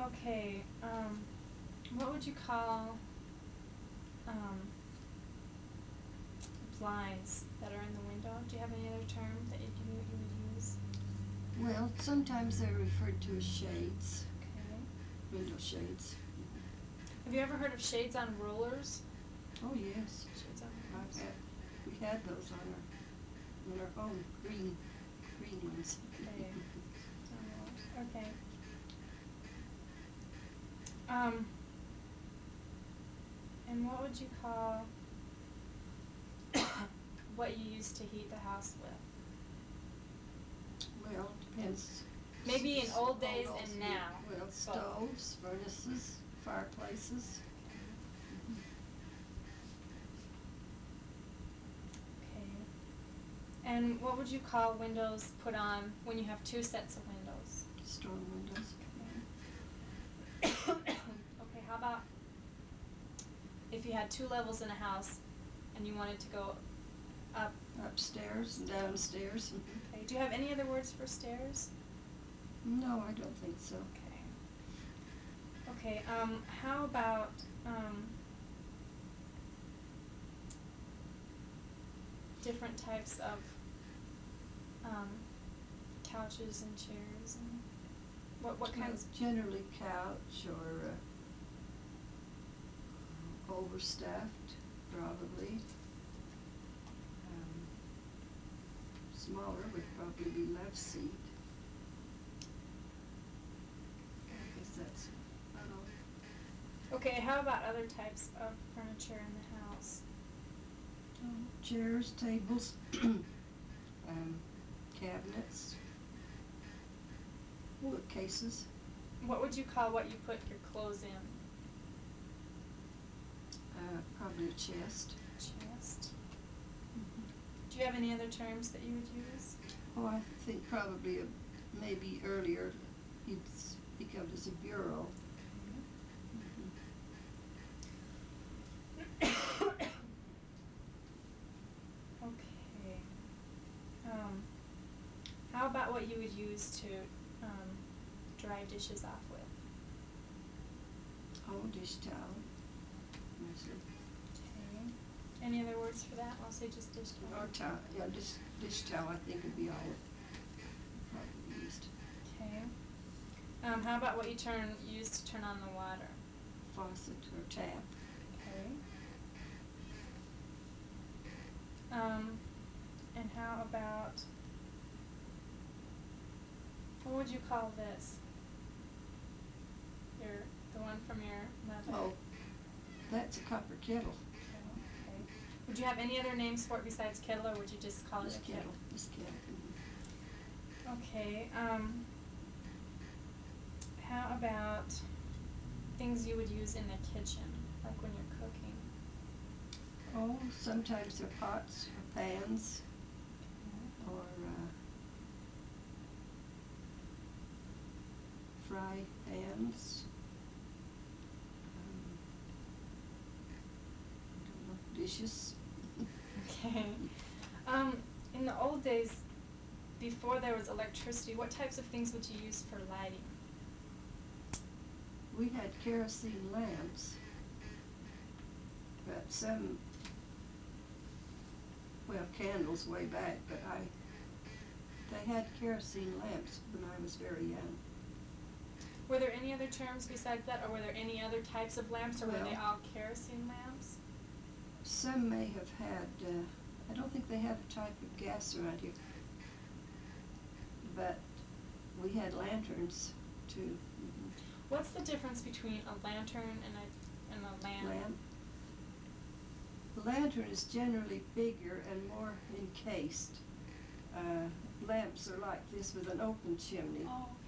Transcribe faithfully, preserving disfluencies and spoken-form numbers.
Okay, um, what would you call, um, blinds that are in the window? Do you have any other term that you, you would use? Well, sometimes they're referred to as shades. Okay. Window shades. Have you ever heard of shades on rollers? Oh, yes. Shades on I've rollers. had, we had those on our, on our home, green, green ones. Okay. Shades on rollers. Okay. Um, and what would you call what you used to heat the house with? Well, depends. Maybe in old days Old, and now. Well, stoves, furnaces, fireplaces. Okay. And what would you call windows put on when you have two sets of windows? Storm windows. Okay, how about if you had two levels in a house and you wanted to go up? Upstairs and downstairs. Okay. Do you have any other words for stairs? No, I don't think so. Okay. Okay, um, how about, um, different types of, um, couches and chairs and what, what kinds? Well, generally couch or uh, overstuffed, probably. Um, smaller would probably be love seat. I guess that's about all. Okay, how about other types of furniture in the house? Um, chairs, tables, um, cabinets, bookcases. What would you call what you put your clothes in? Uh, probably a chest. Chest. Mm-hmm. Do you have any other terms that you would use? Oh, I think probably a, maybe earlier you'd speak of it as a bureau. Mm-hmm. Okay. Um, how about what you would use to um, dry dishes off with? Oh, dish towel, mostly. Okay. Any other words for that? I'll say just dish towel. Or towel, yeah, dish, dish towel I think would be all probably used. Okay. Um, how about what you turn use to turn on the water? Faucet or tap. Okay. Um, and how about, what would you call this? Your, the one from your mother? Oh, that's a copper kettle. Okay. Would you have any other names for it besides kettle, or would you just call This it a kettle? kettle. This kettle. Mm-hmm. Okay. Um, how about things you would use in the kitchen, like when you're cooking? Oh, sometimes they're pots or pans or uh, fry pans. Um, I don't know, dishes. Okay. Um, in the old days, before there was electricity, what types of things would you use for lighting? We had kerosene lamps, but some, well, candles way back, but I, they had kerosene lamps when I was very young. Were there any other terms besides that, or were there any other types of lamps, or Well, were they all kerosene lamps? Some may have had, uh, I don't think they had a type of gas around here, but we had lanterns too. Mm-hmm. What's the difference between a lantern and a, and a lamp? Lamp. The lantern is generally bigger and more encased. Uh, lamps are like this with an open chimney. Oh,